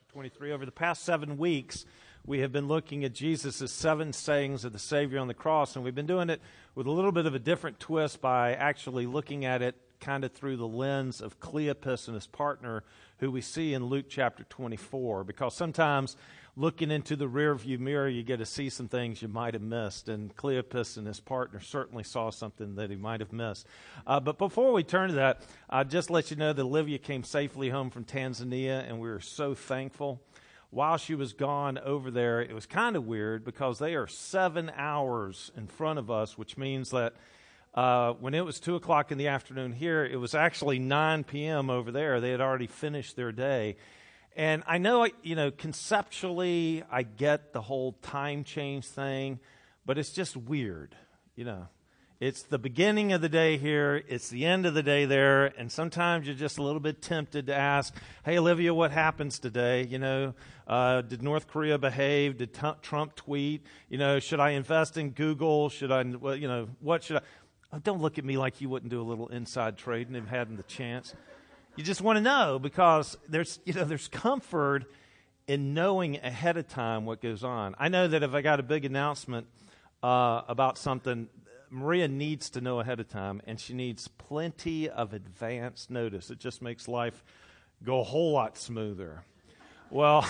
23. Over the past 7 weeks, we have been looking at Jesus' 7 sayings of the Savior on the cross, and we've been doing it with a little bit of a different twist by actually looking at it kind of through the lens of Cleopas and his partner, who we see in Luke chapter 24, because sometimes looking into the rearview mirror, you get to see some things you might have missed, and Cleopas and his partner certainly saw something that he might have missed. But before we turn to that, I'll just let you know that Olivia came safely home from Tanzania, and we were so thankful. While she was gone over there, it was kind of weird because they are 7 hours in front of us, which means that when it was 2 o'clock in the afternoon here, it was actually 9 p.m. over there. They had already finished their day. And I know, conceptually, I get the whole time change thing, but it's just weird, It's the beginning of the day here, it's the end of the day there, and sometimes you're just a little bit tempted to ask, hey, Olivia, what happens today? Did North Korea behave? Did Trump tweet? Should I invest in Google? What should I? Oh, don't look at me like you wouldn't do a little inside trading if hadn't the chance. You just want to know because there's comfort in knowing ahead of time what goes on. I know that if I got a big announcement about something, Maria needs to know ahead of time, and she needs plenty of advance notice. It just makes life go a whole lot smoother. Well,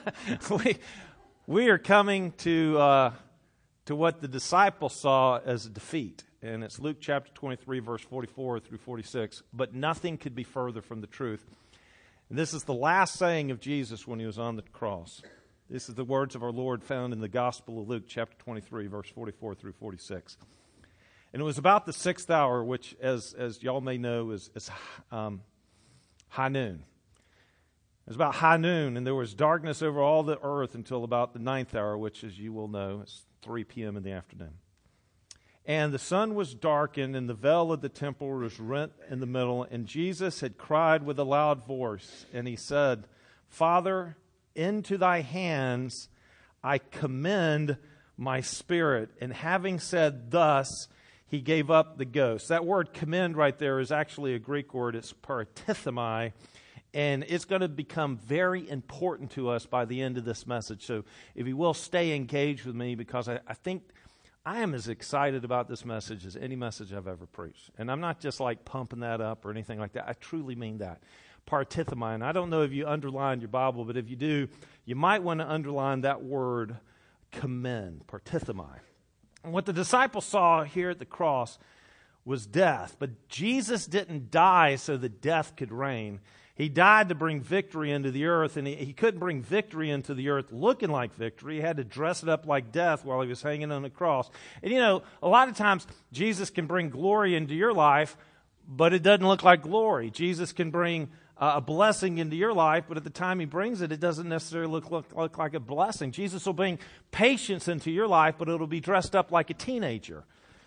we are coming to what the disciples saw as a defeat. And it's Luke chapter 23, verse 44 through 46. But nothing could be further from the truth. And this is the last saying of Jesus when he was on the cross. This is the words of our Lord found in the Gospel of Luke chapter 23, verse 44 through 46. And it was about the 6th hour, which, as y'all may know, is high noon. It was about high noon, and there was darkness over all the earth until about the 9th hour, which, as you will know, is 3 p.m. in the afternoon. And the sun was darkened, and the veil of the temple was rent in the middle, and Jesus had cried with a loud voice, and he said, Father, into thy hands I commend my spirit. And having said thus, he gave up the ghost. That word commend right there is actually a Greek word. It's paratithemi, and it's going to become very important to us by the end of this message. So if you will, stay engaged with me, because I think I am as excited about this message as any message I've ever preached. And I'm not just like pumping that up or anything like that. I truly mean that. Paratithemi. And I don't know if you underlined your Bible, but if you do, you might want to underline that word commend, paratithemi. And what the disciples saw here at the cross was death. But Jesus didn't die so that death could reign. He died to bring victory into the earth, and he couldn't bring victory into the earth looking like victory. He had to dress it up like death while he was hanging on the cross. And a lot of times Jesus can bring glory into your life, but it doesn't look like glory. Jesus can bring a blessing into your life, but at the time he brings it, it doesn't necessarily look like a blessing. Jesus will bring patience into your life, but it'll be dressed up like a teenager.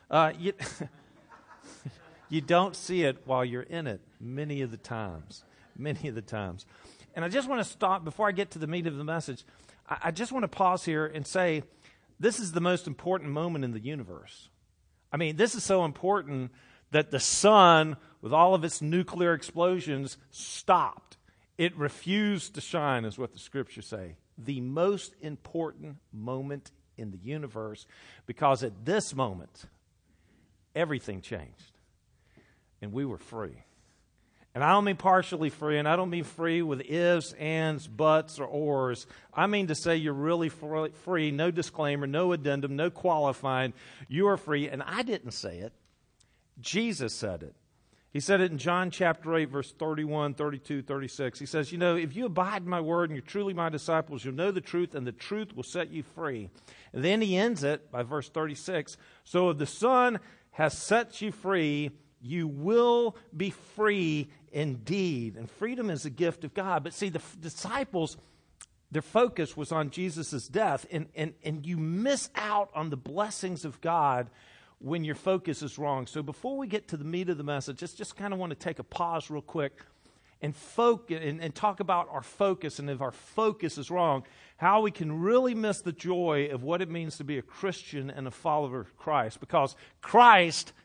You don't see it while you're in it many of the times. And I just want to stop, before I get to the meat of the message, I just want to pause here and say, this is the most important moment in the universe. I mean, this is so important that the sun, with all of its nuclear explosions, stopped. It refused to shine, is what the scriptures say. The most important moment in the universe, because at this moment, everything changed. And we were free. And I don't mean partially free, and I don't mean free with ifs, ands, buts, or ors. I mean to say you're really free, no disclaimer, no addendum, no qualifying. You are free, and I didn't say it. Jesus said it. He said it in John chapter 8, verse 31, 32, 36. He says, if you abide in my word and you're truly my disciples, you'll know the truth, and the truth will set you free. And then he ends it by verse 36. So if the Son has set you free, you will be free indeed. And freedom is a gift of God. But see, the disciples, their focus was on Jesus' death. And you miss out on the blessings of God when your focus is wrong. So before we get to the meat of the message, just kind of want to take a pause real quick and focus and talk about our focus. And if our focus is wrong, how we can really miss the joy of what it means to be a Christian and a follower of Christ. Because Christ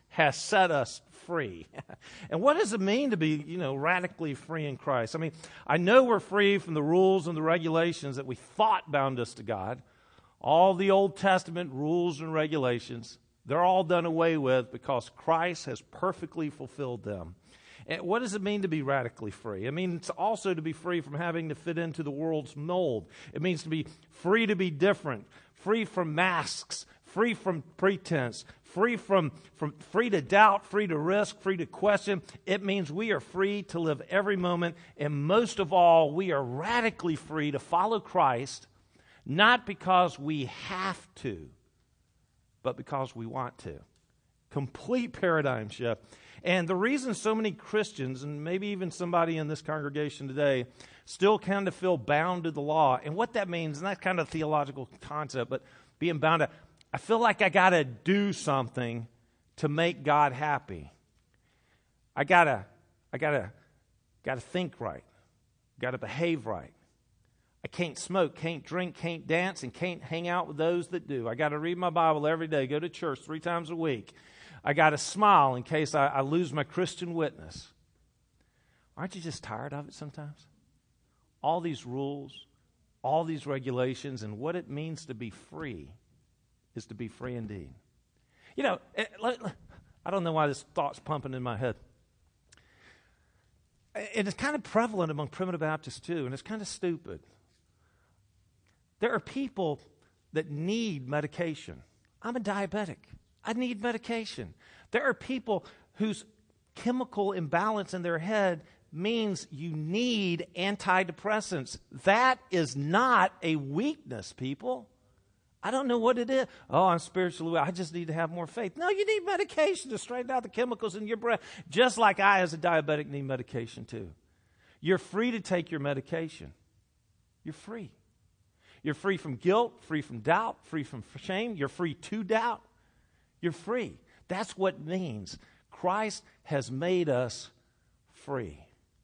has set us free. And what does it mean to be, radically free in Christ? I mean, I know we're free from the rules and the regulations that we thought bound us to God. All the Old Testament rules and regulations, they're all done away with because Christ has perfectly fulfilled them. And what does it mean to be radically free? It means also to be free from having to fit into the world's mold. It means to be free to be different, free from masks, free from pretense, free to doubt, free to risk, free to question. It means we are free to live every moment, and most of all, we are radically free to follow Christ, not because we have to, but because we want to. Complete paradigm shift. And the reason so many Christians, and maybe even somebody in this congregation today, still kind of feel bound to the law, and what that means, and that's kind of a theological concept, but being bound to, I feel like I got to do something to make God happy. I gotta think right. Got to behave right. I can't smoke, can't drink, can't dance, and can't hang out with those that do. I got to read my Bible every day, go to church 3 times a week. I got to smile in case I lose my Christian witness. Aren't you just tired of it sometimes? All these rules, all these regulations, and what it means to be free is to be free indeed. I don't know why this thought's pumping in my head. And it's kind of prevalent among primitive Baptists too, and it's kind of stupid. There are people that need medication. I'm a diabetic. I need medication. There are people whose chemical imbalance in their head means you need antidepressants. That is not a weakness, people. I don't know what it is. Oh, I'm spiritually weak. I just need to have more faith. No, you need medication to straighten out the chemicals in your breath, just like I, as a diabetic, need medication too. You're free to take your medication. You're free. You're free from guilt, free from doubt, free from shame. You're free to doubt. You're free. That's what it means. Christ has made us free.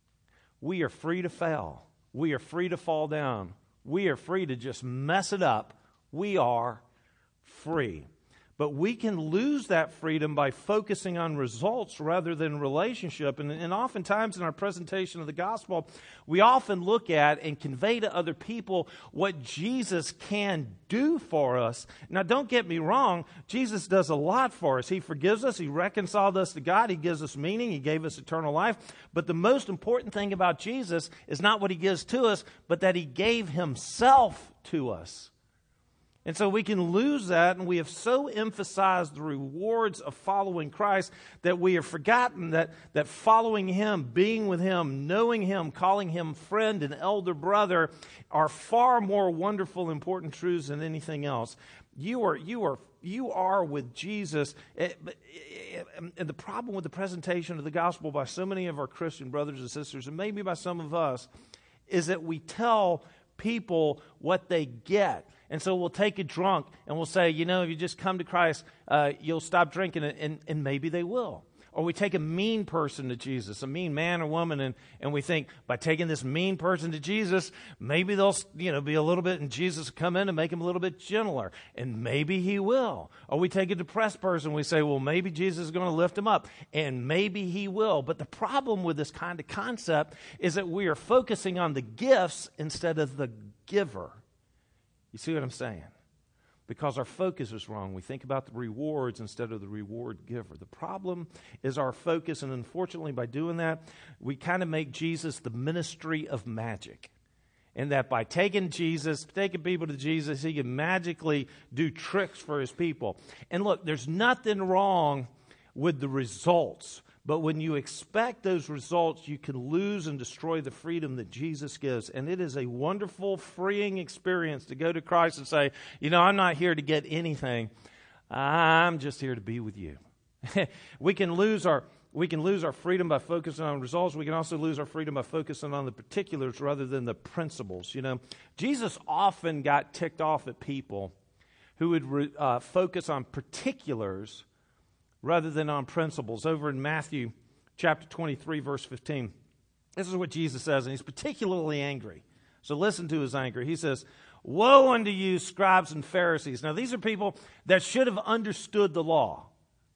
We are free to fail. We are free to fall down. We are free to just mess it up. We are free. But we can lose that freedom by focusing on results rather than relationship. And oftentimes in our presentation of the gospel, we often look at and convey to other people what Jesus can do for us. Now, don't get me wrong. Jesus does a lot for us. He forgives us. He reconciled us to God. He gives us meaning. He gave us eternal life. But the most important thing about Jesus is not what he gives to us, but that he gave himself to us. And so we can lose that, and we have so emphasized the rewards of following Christ that we have forgotten that following him, being with him, knowing him, calling him friend and elder brother are far more wonderful, important truths than anything else. You are with Jesus. And the problem with the presentation of the gospel by so many of our Christian brothers and sisters, and maybe by some of us, is that we tell people what they get. And so we'll take a drunk and we'll say, if you just come to Christ, you'll stop drinking, and maybe they will. Or we take a mean person to Jesus, a mean man or woman, and we think by taking this mean person to Jesus, maybe they'll be a little bit, and Jesus will come in and make him a little bit gentler, and maybe he will. Or we take a depressed person, and we say, well, maybe Jesus is going to lift him up, and maybe he will. But the problem with this kind of concept is that we are focusing on the gifts instead of the giver. You see what I'm saying? Because our focus is wrong. We think about the rewards instead of the reward giver. The problem is our focus, and unfortunately by doing that, we kind of make Jesus the ministry of magic. And that by taking people to Jesus, he can magically do tricks for his people. And look, there's nothing wrong with the results. But when you expect those results, you can lose and destroy the freedom that Jesus gives. And it is a wonderful, freeing experience to go to Christ and say, I'm not here to get anything. I'm just here to be with you. We can lose our freedom by focusing on results. We can also lose our freedom by focusing on the particulars rather than the principles. Jesus often got ticked off at people who would focus on particulars rather than on principles. Over in Matthew chapter 23, verse 15, this is what Jesus says, and he's particularly angry. So listen to his anger. He says, "Woe unto you, scribes and Pharisees." Now, these are people that should have understood the law.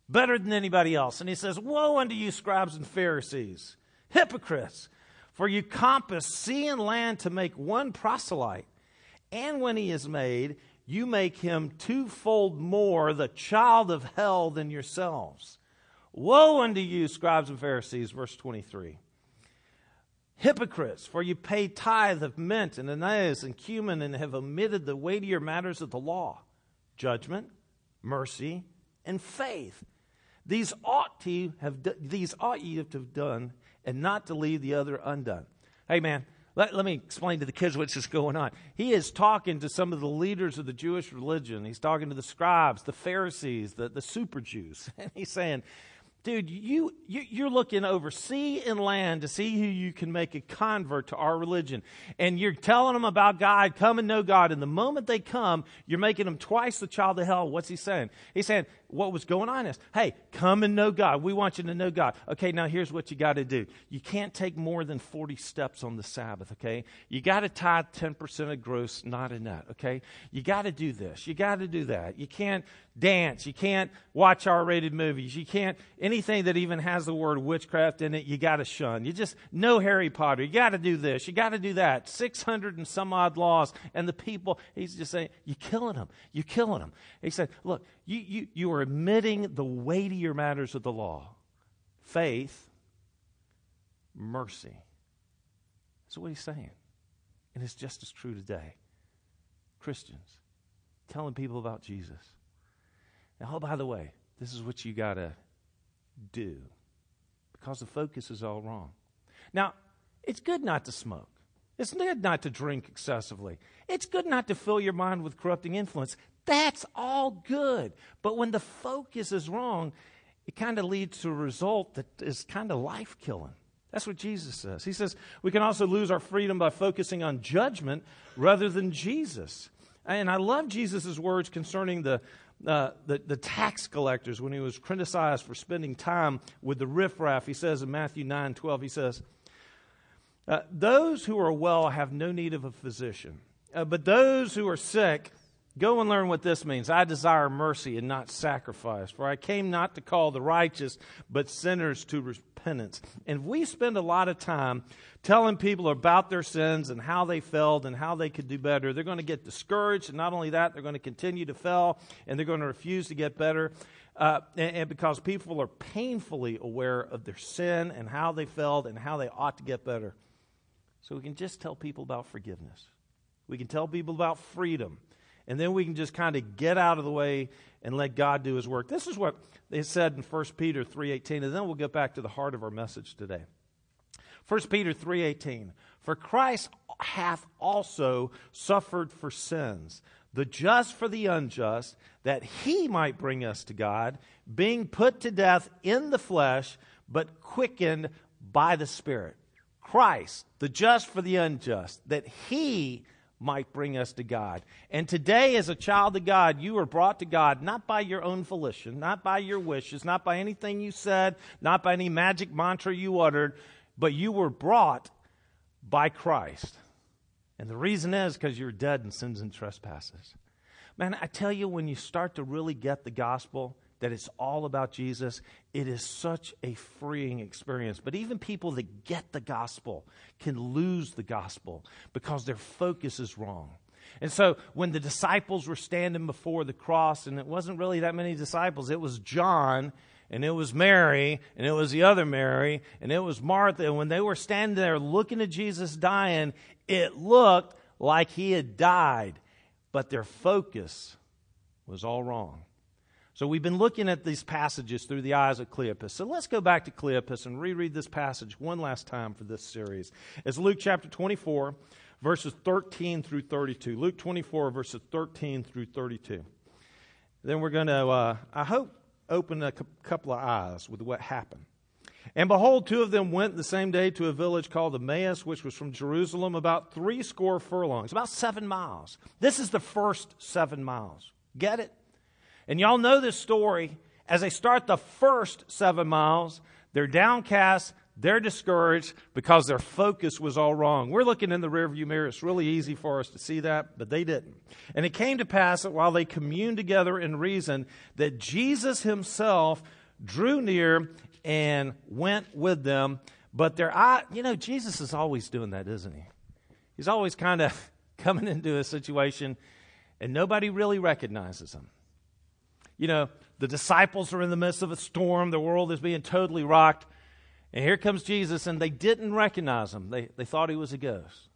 better than anybody else. And he says, woe unto you, scribes and Pharisees, hypocrites, for you compass sea and land to make one proselyte. And when he is made, you make him twofold more the child of hell than yourselves. Woe unto you, scribes and Pharisees, verse 23. Hypocrites, for you pay tithe of mint and anise and cumin and have omitted the weightier matters of the law, judgment, mercy, and faith. These ought ye to have done, and not to leave the other undone. Hey, man, let me explain to the kids what's just going on. He is talking to some of the leaders of the Jewish religion. He's talking to the scribes, the Pharisees, the super Jews. And he's saying, dude, you're looking over sea and land to see who you can make a convert to our religion. And you're telling them about God, come and know God. And the moment they come, you're making them twice the child of hell. What's he saying? He's saying, what was going on is, hey, come and know God. We want you to know God. Okay, now here's what you got to do. You can't take more than 40 steps on the Sabbath, okay? You got to tithe 10% of gross, not in that, okay? You got to do this. You got to do that. You can't dance. You can't watch R-rated movies. You can't, anything that even has the word witchcraft in it, you got to shun. You just, no Harry Potter. You got to do this. You got to do that. 600 and some odd laws. And the people, he's just saying, you're killing them. You're killing them. He said, look, you are omitting the weightier matters of the law. Faith, mercy. That's what he's saying. And it's just as true today. Christians, telling people about Jesus. Now, oh, by the way, this is what you got to do, because the focus is all wrong. Now, it's good not to smoke. It's good not to drink excessively. It's good not to fill your mind with corrupting influence. That's all good. But when the focus is wrong, it kind of leads to a result that is kind of life-killing. That's what Jesus says. He says we can also lose our freedom by focusing on judgment rather than Jesus. And I love Jesus' words concerning the tax collectors when he was criticized for spending time with the riffraff. He says in Matthew 9:12, he says, those who are well have no need of a physician, but those who are sick, go and learn what this means. I desire mercy and not sacrifice, for I came not to call the righteous, but sinners to repentance. And we spend a lot of time telling people about their sins and how they failed and how they could do better. They're going to get discouraged, and not only that, they're going to continue to fail, and they're going to refuse to get better. And because people are painfully aware of their sin and how they failed and how they ought to get better. So we can just tell people about forgiveness. We can tell people about freedom. And then we can just kind of get out of the way and let God do his work. This is what they said in 1 Peter 3:18, and then we'll get back to the heart of our message today. 1 Peter 3:18, for Christ hath also suffered for sins, the just for the unjust, that he might bring us to God, being put to death in the flesh, but quickened by the Spirit. Christ, the just for the unjust, that he might bring us to God. And today, as a child of God, you are brought to God not by your own volition, not by your wishes, not by anything you said, not by any magic mantra you uttered, but you were brought by Christ. And the reason is because you're dead in sins and trespasses. Man, I tell you, when you start to really get the gospel, that it's all about Jesus, it is such a freeing experience. But even people that get the gospel can lose the gospel because their focus is wrong. And so when the disciples were standing before the cross, and it wasn't really that many disciples, it was John, and it was Mary, and it was the other Mary, and it was Martha. And when they were standing there looking at Jesus dying, it looked like he had died. But their focus was all wrong. So we've been looking at these passages through the eyes of Cleopas. So let's go back to Cleopas and reread this passage one last time for this series. It's Luke chapter 24, verses 13 through 32. Luke 24, verses 13 through 32. Then we're going to, I hope, open a couple of eyes with what happened. And behold, two of them went the same day to a village called Emmaus, which was from Jerusalem about 80 furlongs, about 7 miles. This is the first 7 miles. Get it? And y'all know this story. As they start the first 7 miles, they're downcast, they're discouraged because their focus was all wrong. We're looking in the rearview mirror. It's really easy for us to see that, but they didn't. And it came to pass that while they communed together in reason, that Jesus himself drew near and went with them. But their eye, Jesus is always doing that, isn't he? He's always kind of coming into a situation and nobody really recognizes him. The disciples are in the midst of a storm. The world is being totally rocked. And here comes Jesus, and they didn't recognize him. They thought he was a ghost.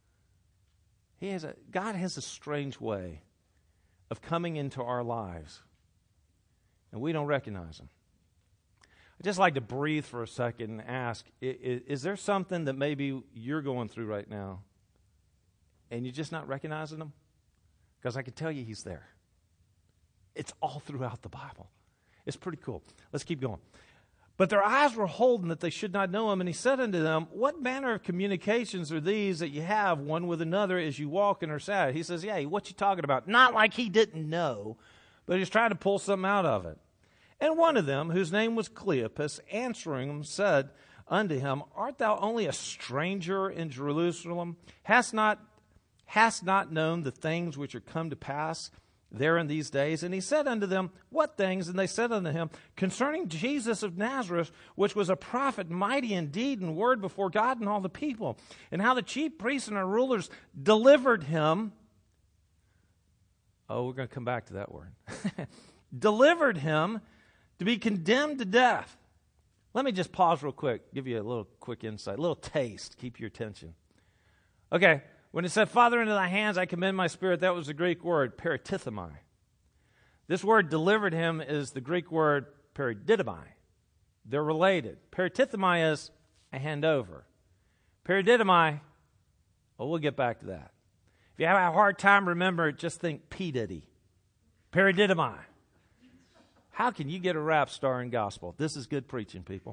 God has a strange way of coming into our lives, and we don't recognize him. I'd just like to breathe for a second and ask, is there something that maybe you're going through right now, and you're just not recognizing him? Because I can tell you he's there. It's all throughout the Bible. It's pretty cool. Let's keep going. But their eyes were holden that they should not know him. And he said unto them, what manner of communications are these that you have one with another as you walk and are sad? He says, yeah, what you talking about? Not like he didn't know, but he's trying to pull something out of it. And one of them, whose name was Cleopas, answering him, said unto him, art thou only a stranger in Jerusalem? Hast not known the things which are come to pass there in these days? And he said unto them, what things? And they said unto him, concerning Jesus of Nazareth, which was a prophet, mighty in deed and word before God and all the people, and how the chief priests and our rulers delivered him. Oh, we're going to come back to that word. Delivered him to be condemned to death. Let me just pause real quick, give you a little quick insight, a little taste, keep your attention. Okay. When it said, Father, into thy hands I commend my spirit, that was the Greek word, paratithomai. This word delivered him is the Greek word paradidomai. They're related. Paratithomai is a hand over. Paradidomai, well, we'll get back to that. If you have a hard time remembering it, just think P. Diddy. Paradidomai. How can you get a rap star in gospel? This is good preaching, people.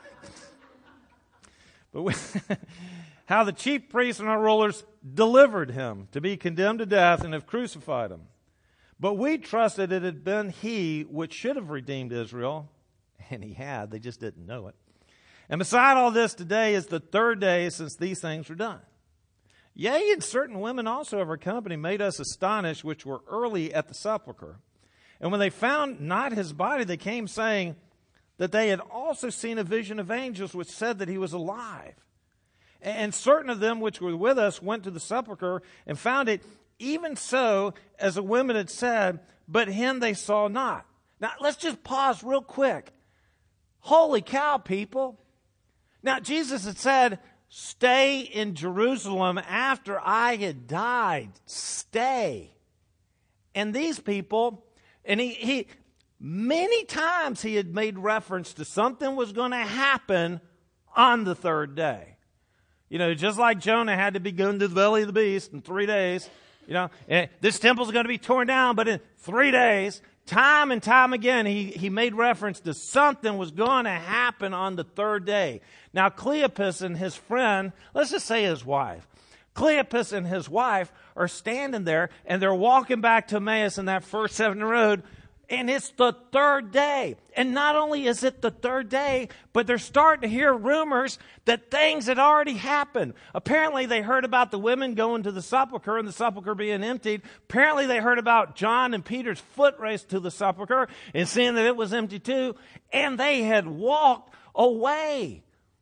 But how the chief priests and our rulers delivered him to be condemned to death and have crucified him. But we trusted it had been he which should have redeemed Israel. And he had, they just didn't know it. And beside all this, today is the third day since these things were done. Yea, and certain women also of our company made us astonished, which were early at the sepulchre. And when they found not his body, they came saying that they had also seen a vision of angels which said that he was alive. And certain of them which were with us went to the sepulchre and found it even so as the women had said, but him they saw not. Now, let's just pause real quick. Holy cow, people. Now, Jesus had said, stay in Jerusalem after I had died. Stay. And these people, and he many times he had made reference to something was going to happen on the third day. Just like Jonah had to be going to the belly of the beast in 3 days, and this temple's going to be torn down, but in 3 days, time and time again, he made reference to something was going to happen on the third day. Now, Cleopas and his friend, let's just say his wife, Cleopas and his wife are standing there, and they're walking back to Emmaus in that first 7 road, and it's the third day. And not only is it the third day, but they're starting to hear rumors that things had already happened. Apparently, they heard about the women going to the sepulchre and the sepulchre being emptied. Apparently, they heard about John and Peter's foot race to the sepulchre and seeing that it was empty too. And they had walked away.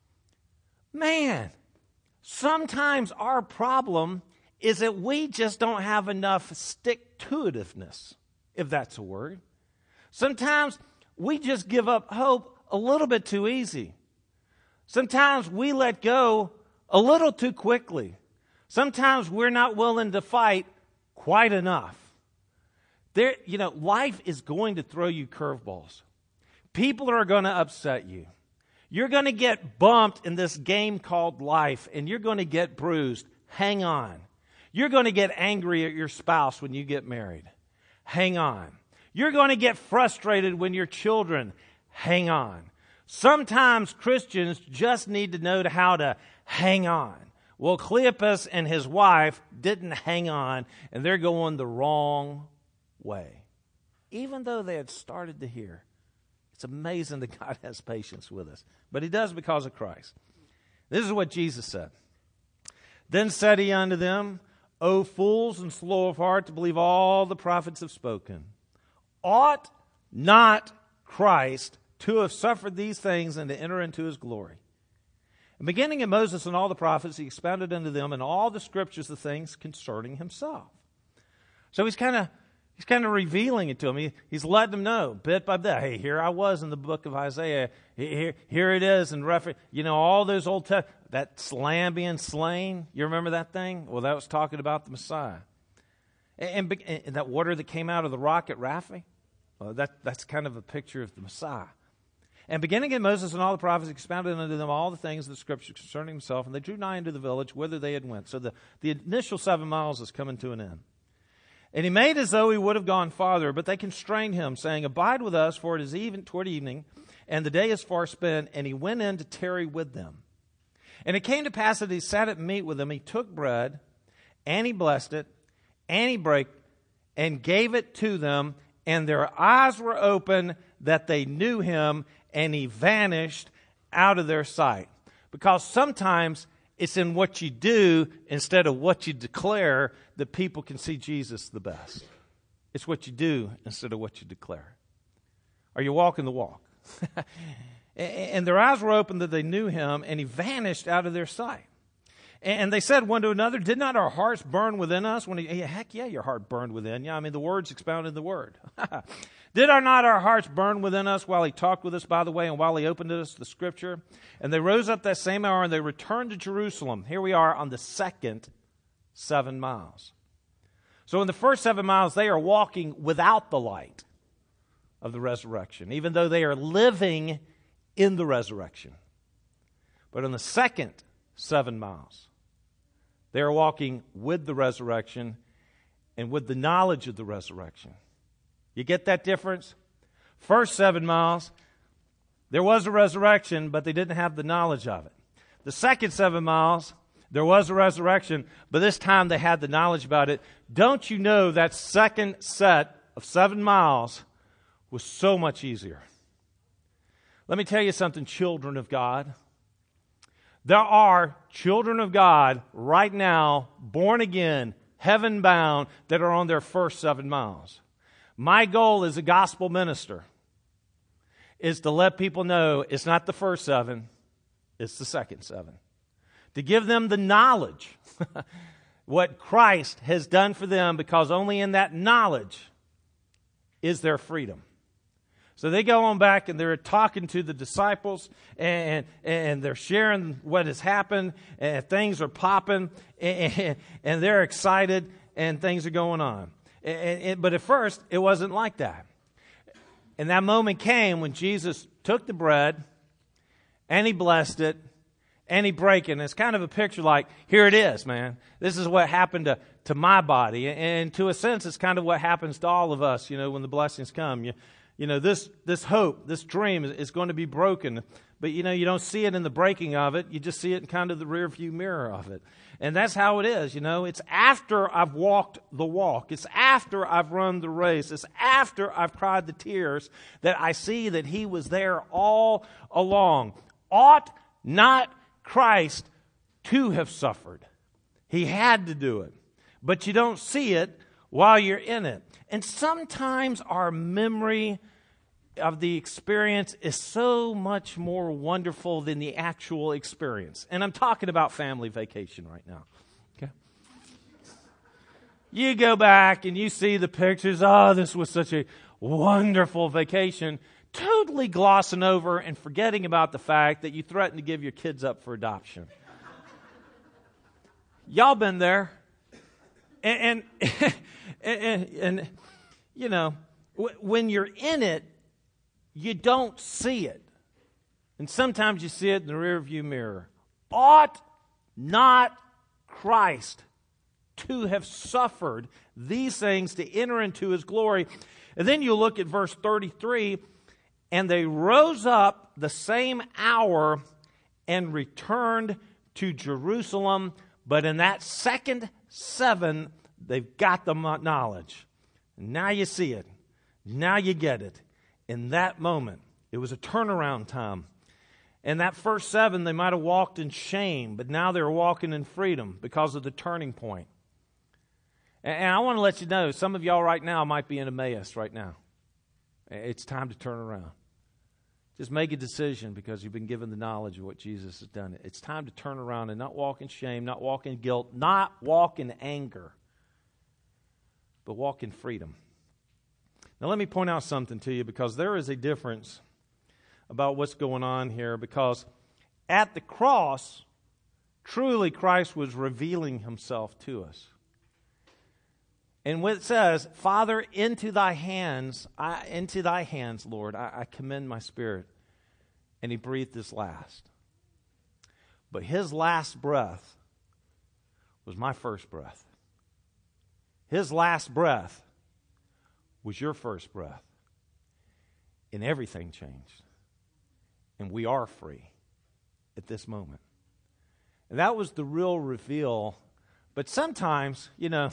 Man, sometimes our problem is that we just don't have enough stick-to-itiveness, if that's a word. Sometimes we just give up hope a little bit too easy. Sometimes we let go a little too quickly. Sometimes we're not willing to fight quite enough. Life is going to throw you curveballs. People are going to upset you. You're going to get bumped in this game called life, and you're going to get bruised. Hang on. You're going to get angry at your spouse when you get married. Hang on. You're going to get frustrated when your children. Hang on. Sometimes Christians just need to know how to hang on. Well, Cleopas and his wife didn't hang on, and they're going the wrong way. Even though they had started to hear. It's amazing that God has patience with us. But he does because of Christ. This is what Jesus said. Then said he unto them, O fools and slow of heart to believe all the prophets have spoken. Ought not Christ to have suffered these things and to enter into his glory. And beginning in Moses and all the prophets, he expounded unto them in all the scriptures the things concerning himself. So he's kind of revealing it to them. He's letting them know bit by bit. Hey, here I was in the book of Isaiah. Here it is in reference. All those Old Testament, that lamb being slain. You remember that thing? Well, that was talking about the Messiah. And that water that came out of the rock at Rapha, well, that's kind of a picture of the Messiah. And beginning in Moses and all the prophets, expounded unto them all the things of the Scriptures concerning himself, and they drew nigh unto the village whither they had went. So the initial 7 miles is coming to an end. And he made as though he would have gone farther, but they constrained him, saying, Abide with us, for it is toward evening, and the day is far spent. And he went in to tarry with them. And it came to pass that he sat at meat with them. He took bread, and he blessed it, and he brake, and gave it to them, and their eyes were open that they knew him, and he vanished out of their sight. Because sometimes it's in what you do instead of what you declare that people can see Jesus the best. It's what you do instead of what you declare. Are you walking the walk? And their eyes were open that they knew him, and he vanished out of their sight. And they said one to another, Did not our hearts burn within us? Heck yeah, your heart burned within you. I mean, the words expounded the word. Did not our hearts burn within us while he talked with us by the way, and while he opened to us the Scripture? And they rose up that same hour, and they returned to Jerusalem. Here we are on the second 7 miles. So in the first 7 miles, they are walking without the light of the resurrection, even though they are living in the resurrection. But on the second 7 miles, they are walking with the resurrection and with the knowledge of the resurrection. You get that difference? First 7 miles, there was a resurrection, but they didn't have the knowledge of it. The second 7 miles, there was a resurrection, but this time they had the knowledge about it. Don't you know that second set of 7 miles was so much easier? Let me tell you something, children of God. There are children of God right now, born again, heaven bound, that are on their first 7 miles. My goal as a gospel minister is to let people know it's not the first 7, it's the second 7. To give them the knowledge, what Christ has done for them, because only in that knowledge is their freedom. So they go on back and they're talking to the disciples and they're sharing what has happened, and things are popping and they're excited and things are going on. But at first, it wasn't like that. And that moment came when Jesus took the bread and he blessed it and he brake it. And it's kind of a picture like, here it is, man. This is what happened to my body. And to a sense, it's kind of what happens to all of us, when the blessings come. This hope, this dream is going to be broken. But, you don't see it in the breaking of it. You just see it in kind of the rear view mirror of it. And that's how it is, It's after I've walked the walk. It's after I've run the race. It's after I've cried the tears that I see that he was there all along. Ought not Christ to have suffered? He had to do it. But you don't see it while you're in it. And sometimes our memory of the experience is so much more wonderful than the actual experience. And I'm talking about family vacation right now. Okay? You go back and you see the pictures. Oh, this was such a wonderful vacation. Totally glossing over and forgetting about the fact that you threatened to give your kids up for adoption. Y'all been there. And when you're in it, you don't see it. And sometimes you see it in the rearview mirror. Ought not Christ to have suffered these things to enter into his glory? And then you look at verse 33, and they rose up the same hour and returned to Jerusalem. But in that second 7, they've got the knowledge. Now you see it. Now you get it. In that moment, it was a turnaround time. In that first 7, they might have walked in shame, but now they're walking in freedom because of the turning point. And I want to let you know, some of y'all right now might be in Emmaus right now. It's time to turn around. Just make a decision because you've been given the knowledge of what Jesus has done. It's time to turn around and not walk in shame, not walk in guilt, not walk in anger, but walk in freedom. Now let me point out something to you, because there is a difference about what's going on here, because at the cross, truly Christ was revealing himself to us. And when it says, Father, into thy hands, Lord, I commend my spirit. And he breathed his last. But his last breath was my first breath. His last breath was your first breath. And everything changed. And we are free at this moment. And that was the real reveal. But sometimes,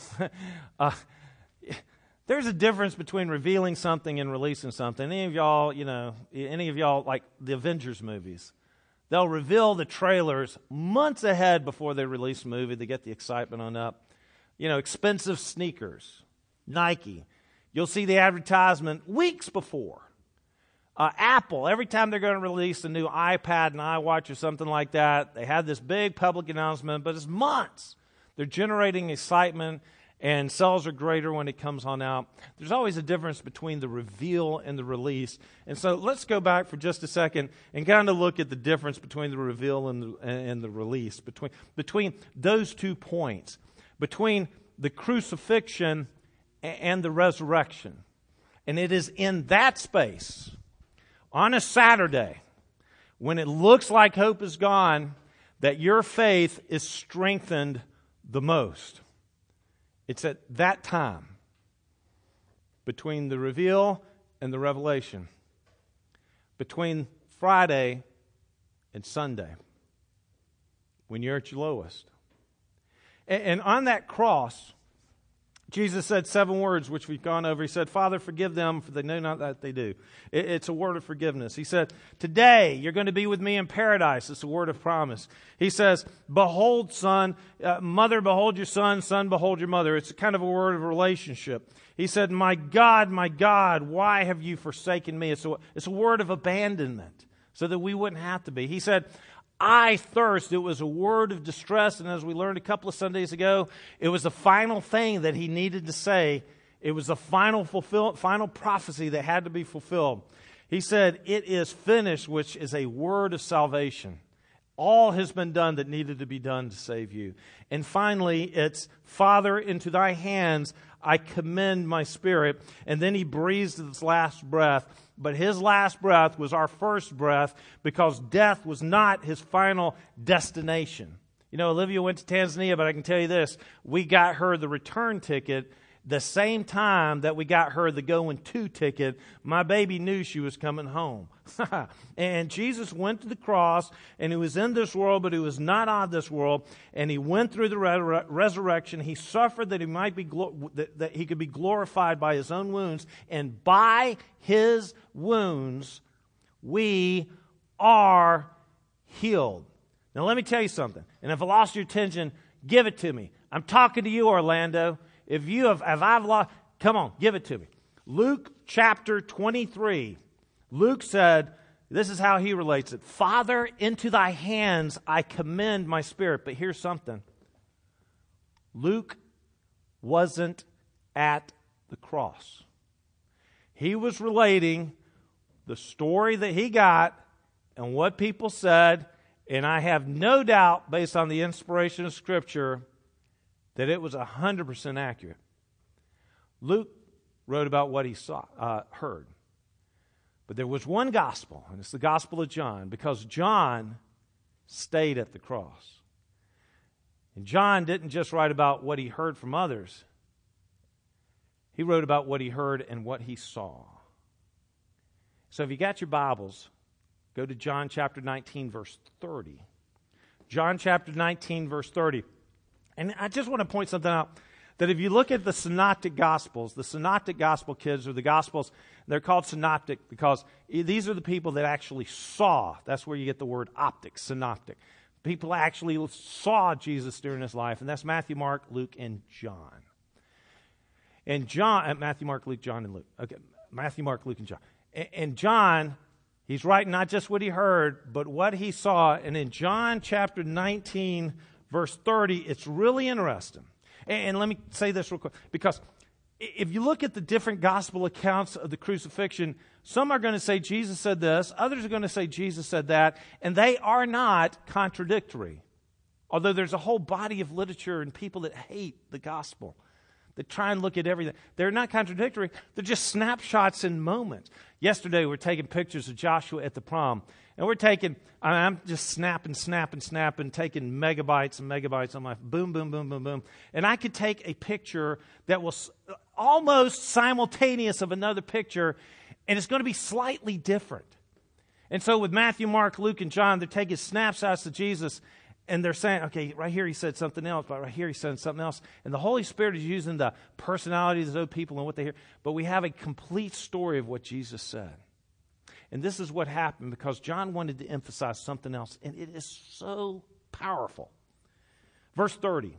there's a difference between revealing something and releasing something. Any of y'all like the Avengers movies, they'll reveal the trailers months ahead before they release the movie. They get the excitement on up. Expensive sneakers, Nike. You'll see the advertisement weeks before. Apple, every time they're going to release a new iPad and iWatch or something like that, they have this big public announcement, but it's months. They're generating excitement, and sales are greater when it comes on out. There's always a difference between the reveal and the release. And so let's go back for just a second and kind of look at the difference between the reveal and the release, between those 2 points, between the crucifixion and the resurrection. And it is in that space, on a Saturday, when it looks like hope is gone, that your faith is strengthened the most. It's at that time, between the reveal and the revelation, between Friday and Sunday, when you're at your lowest. And on that cross, Jesus said 7 words, which we've gone over. He said, Father, forgive them, for they know not that they do. It's a word of forgiveness. He said, today you're going to be with me in paradise. It's a word of promise. He says, behold, son, mother, behold your son, behold your mother. It's kind of a word of relationship. He said, my God, why have you forsaken me? It's a word of abandonment so that we wouldn't have to be. He said, I thirst. It was a word of distress, and as we learned a couple of Sundays ago, it was the final thing that he needed to say. It was the final prophecy that had to be fulfilled. He said, it is finished, which is a word of salvation. All has been done that needed to be done to save you. And finally, it's, Father, into thy hands I commend my spirit. And then he breathes his last breath. But his last breath was our first breath, because death was not his final destination. Olivia went to Tanzania, but I can tell you this. We got her the return ticket the same time that we got her the going to ticket. My baby knew she was coming home. And Jesus went to the cross, and he was in this world, but he was not of this world. And he went through the resurrection. He suffered that he might be that he could be glorified by his own wounds, and by his wounds we are healed. Now let me tell you something. And if I lost your attention, give it to me. I'm talking to you, Orlando. If I've lost, come on, give it to me. Luke chapter 23. Luke said, this is how he relates it. Father, into thy hands I commend my spirit. But here's something. Luke wasn't at the cross. He was relating the story that he got and what people said. And I have no doubt, based on the inspiration of Scripture, that it was 100% accurate. Luke wrote about what he heard. But there was one gospel, and it's the Gospel of John, because John stayed at the cross. And John didn't just write about what he heard from others. He wrote about what he heard and what he saw. So if you got your Bibles, go to John chapter 19, verse 30. John chapter 19, verse 30. And I just want to point something out, that if you look at the Synoptic Gospels, the Synoptic Gospel kids, or the Gospels, they're called Synoptic because these are the people that actually saw. That's where you get the word optics, Synoptic. People actually saw Jesus during his life, and that's Matthew, Mark, Luke, and John. And Matthew, Mark, Luke, John, and Luke. Okay, Matthew, Mark, Luke, and John. And John, He's writing not just what he heard, but what he saw. And in John chapter 19, verse 30, it's really interesting. And let me say this real quick, because if you look at the different gospel accounts of the crucifixion, some are going to say Jesus said this, others are going to say Jesus said that, and they are not contradictory. Although there's a whole body of literature and people that hate the gospel, that try and look at everything. They're not contradictory. They're just snapshots in moments. Yesterday, we were taking pictures of Joshua at the prom. And I'm just snapping, taking megabytes and megabytes on my boom, boom, boom, boom, boom. And I could take a picture that was almost simultaneous of another picture, and it's going to be slightly different. And so with Matthew, Mark, Luke, and John, they're taking snapshots of Jesus, and they're saying, okay, right here he said something else, but right here he said something else. And the Holy Spirit is using the personalities of those people and what they hear. But we have a complete story of what Jesus said. And this is what happened because John wanted to emphasize something else, and it is so powerful. Verse 30.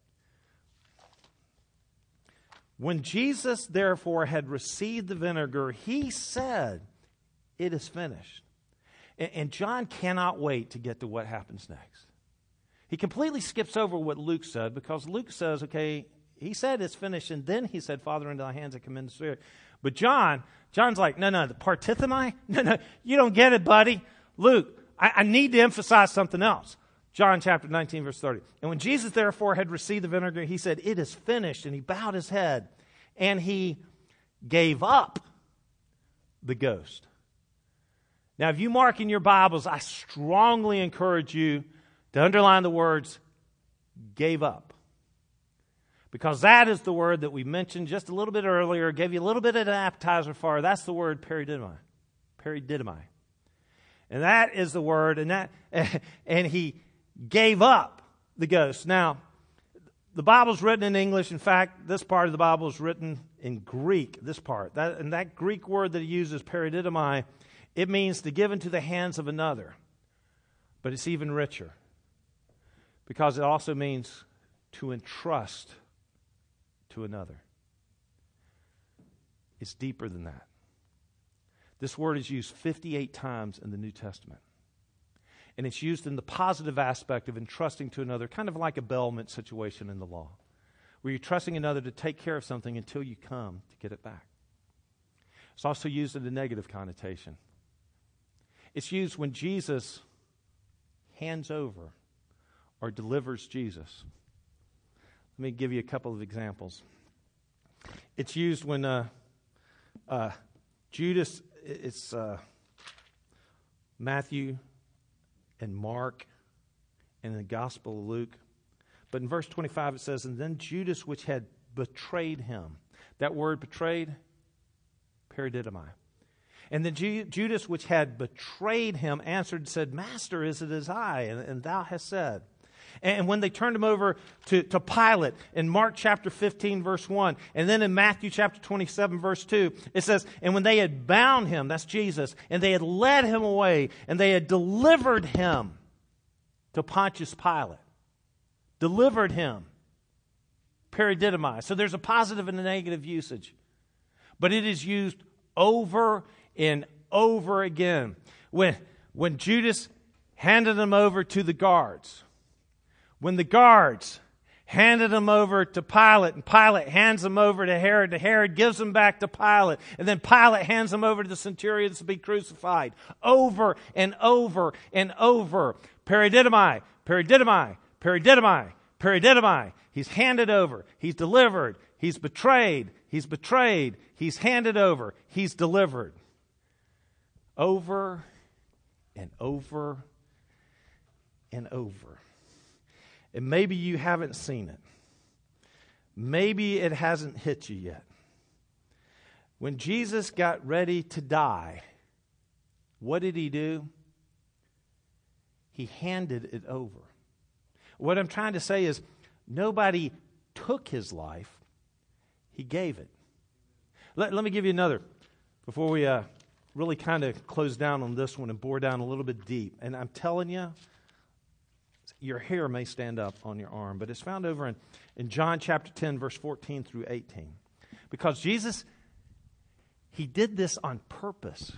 When Jesus, therefore, had received the vinegar, he said, "It is finished." And John cannot wait to get to what happens next. He completely skips over what Luke said because Luke says, okay, he said it's finished, and then he said, "Father, into thy hands I commend the Spirit." But John's like, no, the partithemi? No, you don't get it, buddy. Luke, I need to emphasize something else. John chapter 19, verse 30. And when Jesus therefore had received the vinegar, he said, "It is finished." And he bowed his head and he gave up the ghost. Now, if you mark in your Bibles, I strongly encourage you to underline the words, gave up. Because that is the word that we mentioned just a little bit earlier, gave you a little bit of an appetizer for. That's the word perididomai. Perididomai. And that is the word, and he gave up the ghost. Now, the Bible's written in English. In fact, this part of the Bible is written in Greek, this part. And that Greek word that he uses, perididomai, it means to give into the hands of another. But it's even richer. Because it also means to entrust to another. It's deeper than that. This word is used 58 times in the New Testament. And it's used in the positive aspect of entrusting to another, kind of like a bailment situation in the law, where you're trusting another to take care of something until you come to get it back. It's also used in the negative connotation. It's used when Jesus hands over or delivers Jesus. Let me give you a couple of examples. It's used when Judas, it's Matthew and Mark and in the Gospel of Luke. But in verse 25 it says, "And then Judas, which had betrayed him." That word betrayed, perididomai. "And then Judas, which had betrayed him, answered and said, 'Master, is it as I? And thou hast said.' And when they turned him over to Pilate in Mark chapter 15, verse 1, and then in Matthew chapter 27, verse 2, it says, "And when they had bound him," that's Jesus, "and they had led him away, and they had delivered him to Pontius Pilate." Delivered him. Perididomai. So there's a positive and a negative usage. But it is used over and over again. When Judas handed him over to the guards, when the guards handed him over to Pilate, and Pilate hands him over to Herod gives him back to Pilate, and then Pilate hands him over to the centurion to be crucified. Over and over and over. Perididomai, perididomai, perididomai, perididomai. He's handed over. He's delivered. He's betrayed. He's betrayed. He's handed over. He's delivered. Over and over and over. And maybe you haven't seen it. Maybe it hasn't hit you yet. When Jesus got ready to die, what did he do? He handed it over. What I'm trying to say is, nobody took his life. He gave it. Let me give you another before we really kind of close down on this one and bore down a little bit deep. And I'm telling you, your hair may stand up on your arm, but it's found over in John chapter 10, verse 14 through 18. Because Jesus, he did this on purpose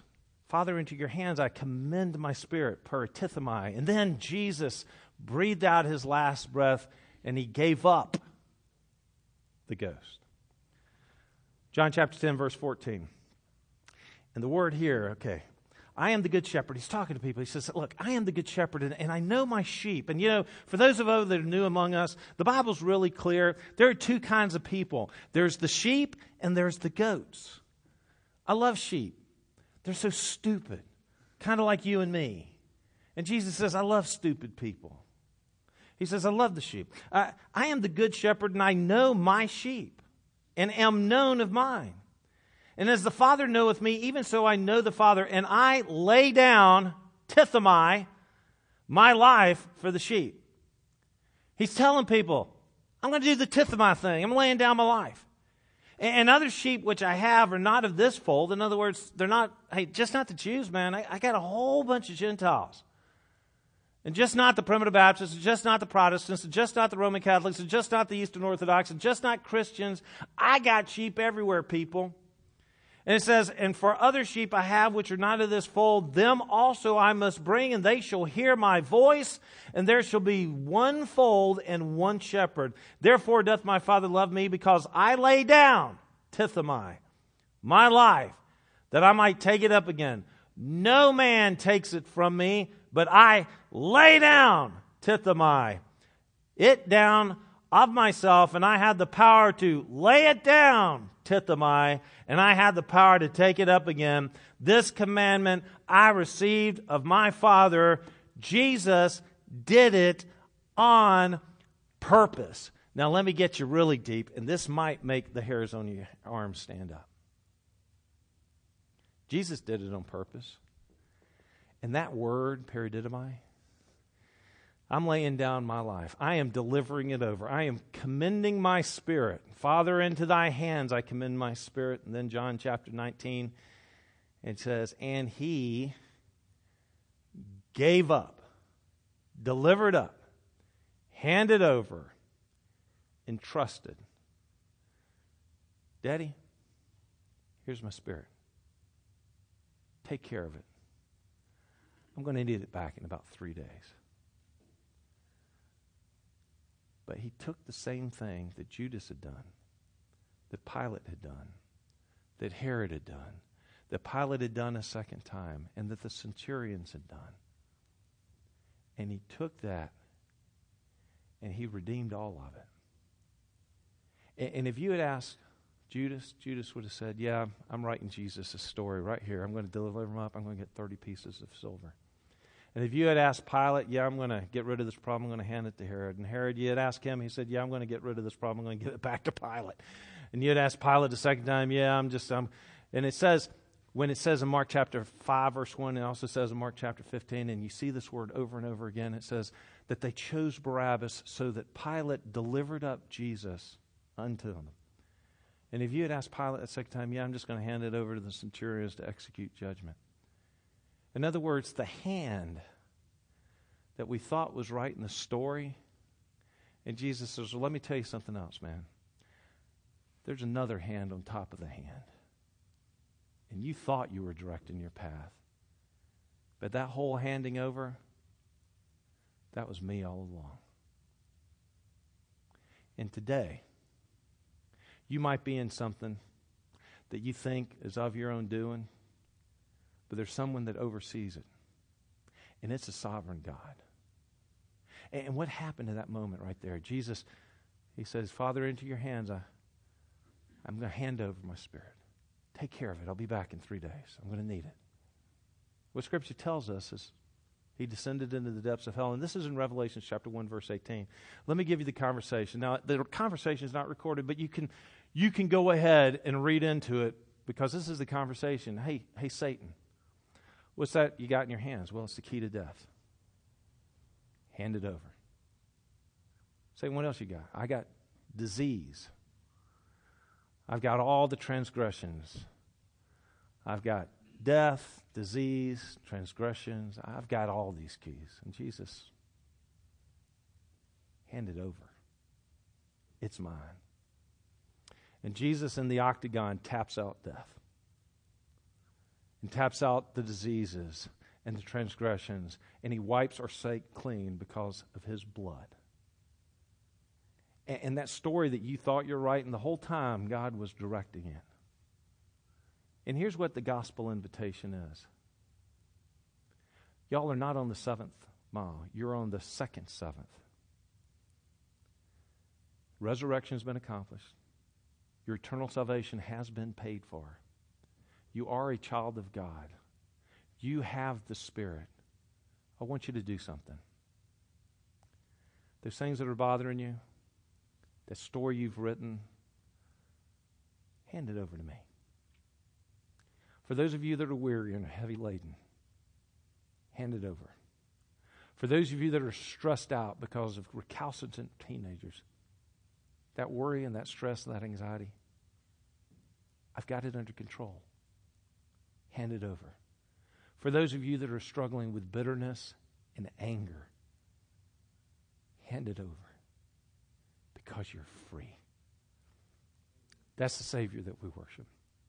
Father, into your hands I commend my spirit, paratithomai. And then Jesus breathed out his last breath, and he gave up the ghost. John chapter 10, verse 14. And the word here, okay, I am the good shepherd. He's talking to people. He says, look, I am the good shepherd, and I know my sheep. And, you know, for those of us that are new among us, the Bible's really clear. There are two kinds of people. There's the sheep, and there's the goats. I love sheep. They're so stupid, kind of like you and me. And Jesus says, I love stupid people. He says, I love the sheep. I am the good shepherd, and I know my sheep, and am known of mine. And as the Father knoweth me, even so I know the Father, and I lay down, tithomai, my life for the sheep. He's telling people, I'm going to do the tithomai thing. I'm laying down my life. And other sheep which I have are not of this fold. In other words, they're not, hey, just not the Jews, man. I got a whole bunch of Gentiles. And just not the Primitive Baptists, and just not the Protestants, and just not the Roman Catholics, and just not the Eastern Orthodox, and just not Christians. I got sheep everywhere, people. And it says, and for other sheep I have which are not of this fold, them also I must bring, and they shall hear my voice, and there shall be one fold and one shepherd. Therefore doth my Father love me, because I lay down, tithomai, my life, that I might take it up again. No man takes it from me, but I lay down, tithomai, it down of myself, and I have the power to lay it down, tithomai, and I have the power to take it up again. This commandment I received of my Father. Jesus did it on purpose. Now let me get you really deep, and this might make the hairs on your arms stand up. Jesus did it on purpose. And that word, paradidomai, I'm laying down my life. I am delivering it over. I am commending my spirit. Father, into thy hands I commend my spirit. And then John chapter 19, it says, and he gave up, delivered up, handed over, entrusted. Daddy, here's my spirit. Take care of it. I'm going to need it back in about 3 days. But he took the same thing that Judas had done, that Pilate had done, that Herod had done, that Pilate had done a second time, and that the centurions had done. And he took that and he redeemed all of it. And if you had asked Judas, Judas would have said, yeah, I'm writing Jesus a story right here. I'm going to deliver him up. I'm going to get 30 pieces of silver. And if you had asked Pilate, yeah, I'm going to get rid of this problem, I'm going to hand it to Herod. And Herod, you had asked him, he said, yeah, I'm going to get rid of this problem, I'm going to give it back to Pilate. And you had asked Pilate the second time, yeah, and it says, when it says in Mark chapter 5, verse 1, it also says in Mark chapter 15, and you see this word over and over again, it says that they chose Barabbas so that Pilate delivered up Jesus unto them. And if you had asked Pilate the second time, yeah, I'm just going to hand it over to the centurions to execute judgment. In other words, the hand that we thought was right in the story, and Jesus says, well, let me tell you something else, man. There's another hand on top of the hand. And you thought you were directing your path. But that whole handing over, that was me all along. And today, you might be in something that you think is of your own doing, but there's someone that oversees it. And it's a sovereign God. And what happened in that moment right there? Jesus, he says, Father, into your hands, I'm going to hand over my spirit. Take care of it. I'll be back in 3 days. I'm going to need it. What Scripture tells us is he descended into the depths of hell. And this is in Revelation chapter 1, verse 18. Let me give you the conversation. Now, the conversation is not recorded, but you can go ahead and read into it because this is the conversation. Hey, Satan, what's that you got in your hands? Well, it's the key to death. Hand it over. Satan, what else you got? I got disease. I've got all the transgressions. I've got death, disease, transgressions. I've got all these keys. And Jesus, hand it over. It's mine. And Jesus in the octagon taps out death. and taps out the diseases and the transgressions, and he wipes our slate clean because of his blood. And that story that you thought you're right, and the whole time God was directing it. And here's what the gospel invitation is. Y'all are not on the 7th mile. You're on the 2nd 7th. Resurrection has been accomplished. Your eternal salvation has been paid for. You are a child of God. You have the Spirit. I want you to do something. Those things that are bothering you, that story you've written, hand it over to me. For those of you that are weary and heavy laden, hand it over. For those of you that are stressed out because of recalcitrant teenagers, that worry and that stress and that anxiety, I've got it under control. Hand it over. For those of you that are struggling with bitterness and anger, hand it over because you're free. That's the Savior that we worship.